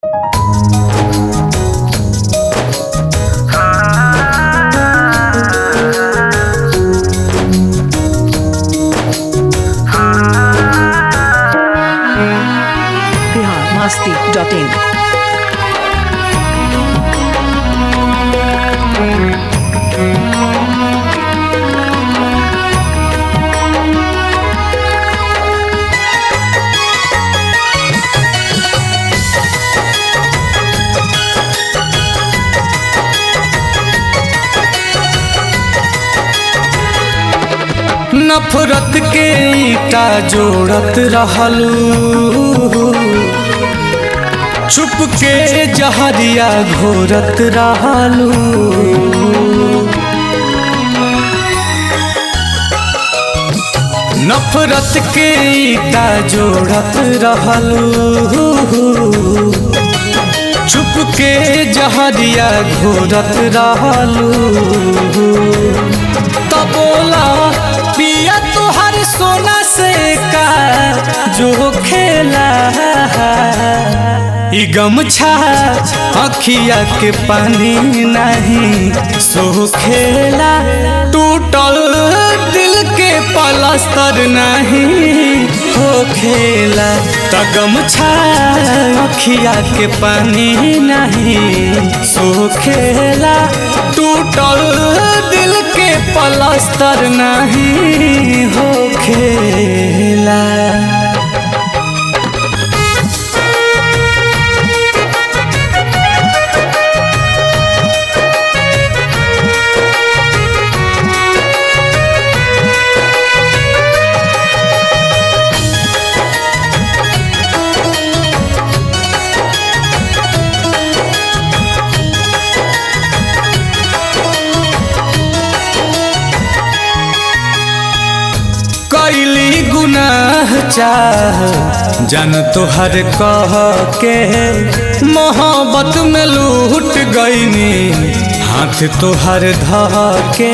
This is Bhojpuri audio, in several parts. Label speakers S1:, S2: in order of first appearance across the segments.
S1: biharmasti.in
S2: नफरत के ईटा जोड़त रहलू, छुप के जहरिया घोरत रहलू। नफरत के ईटा जोड़त रहलू, छुप के जहरिया घोरत रहलू। तो बोला पिया तुहर सोना से का जो खेला, ई गमछा अखिया के पानी नहीं सो खेला। टूटल दिल के पलस्तर नहीं हो खेला, त गमछा अखिया के पानी नहीं सो खेला। टूटल दिल के पलस्तर नहीं हो खेला। कैली गुनाह चाह जन तोहर कह के, मोहब्बत में लूट गईनी हाथ तोहर ध के।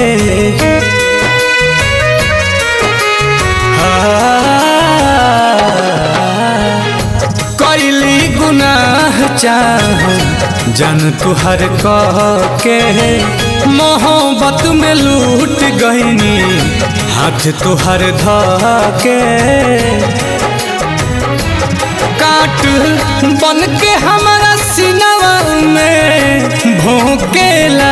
S2: कैली गुनाह चाह जन तुहर कह के, मोहब्बत में लूट गईनी हाथ तुहर ध के। काट बन के हमारा सीनवा में भोंकेला,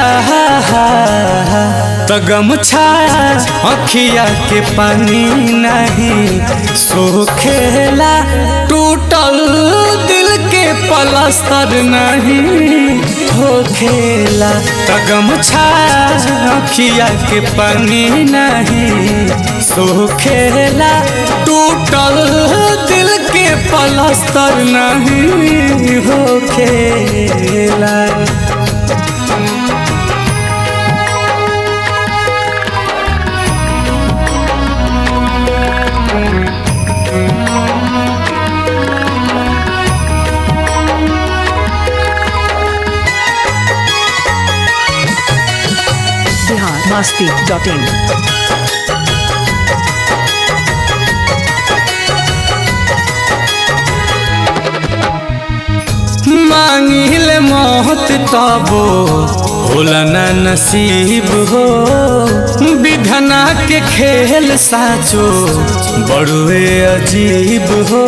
S2: त गमछा अखिया के पानी नहीं सोखेला। टूटल दिल के पलस्तर नहीं हो खेला, त गमछा अखिया के पानी नहीं सोखेला। टूटल दिल के पलस्तर नहीं हो खेला।
S1: biharmasti.in
S2: मांगिल मौत तबो होला ना नसीब हो, विधना के खेल साचो बड़ुए अजीब हो।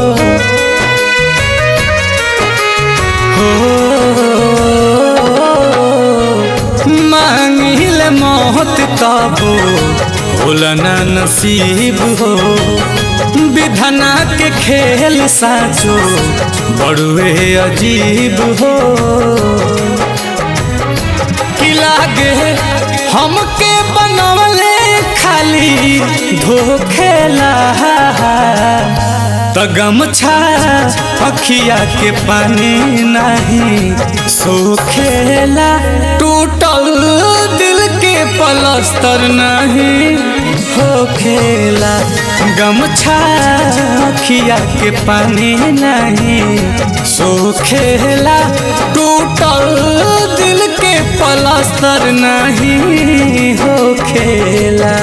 S2: मांगिल मौत तबो होला ना नसीब हो, विधना के खेल साचो बड़ुए अजीब हो। कि लागे हमके बनवले खाली धोखेला, त गमछा अखिया के पानी नहीं सोखेला। टूटल दिल के पलस्तर नहीं हो खेला, गमछा अखिया के पानी नहीं सोखेला। टूटल दिल के पलस्तर नहीं हो खेला।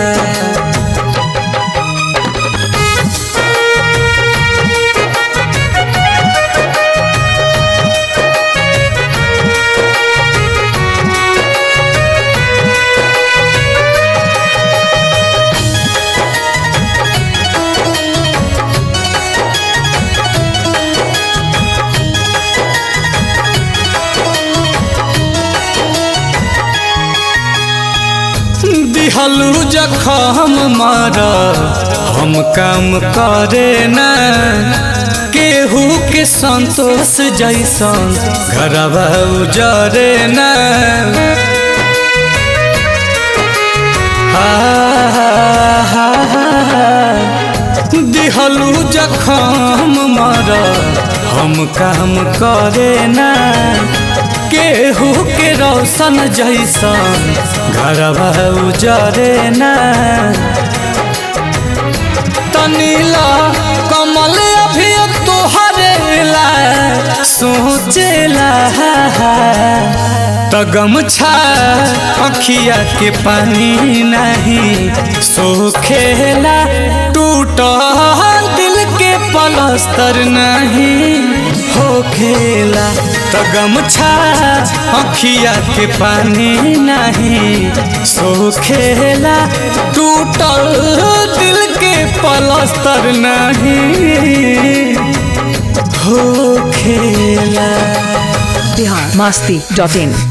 S2: दिहलू जखम मारा हम काम करे ना केहू के संतोष जैसन घरवा उजरे ना दिहलू जखम मारा हम काम करे ना केहू के रोशन जैसन घरवा उजरे ना तनीला कमल अभी तोहरेला सोचेला तगमछा अखिया के पानी नहीं सोखेला टूटल दिल के पलस्तर नहीं होखेला तगमछा अखिया के पानी नहीं सोखेला टूटल दिल के पलस्तर नहीं होखेला
S1: बिहार मस्ती.in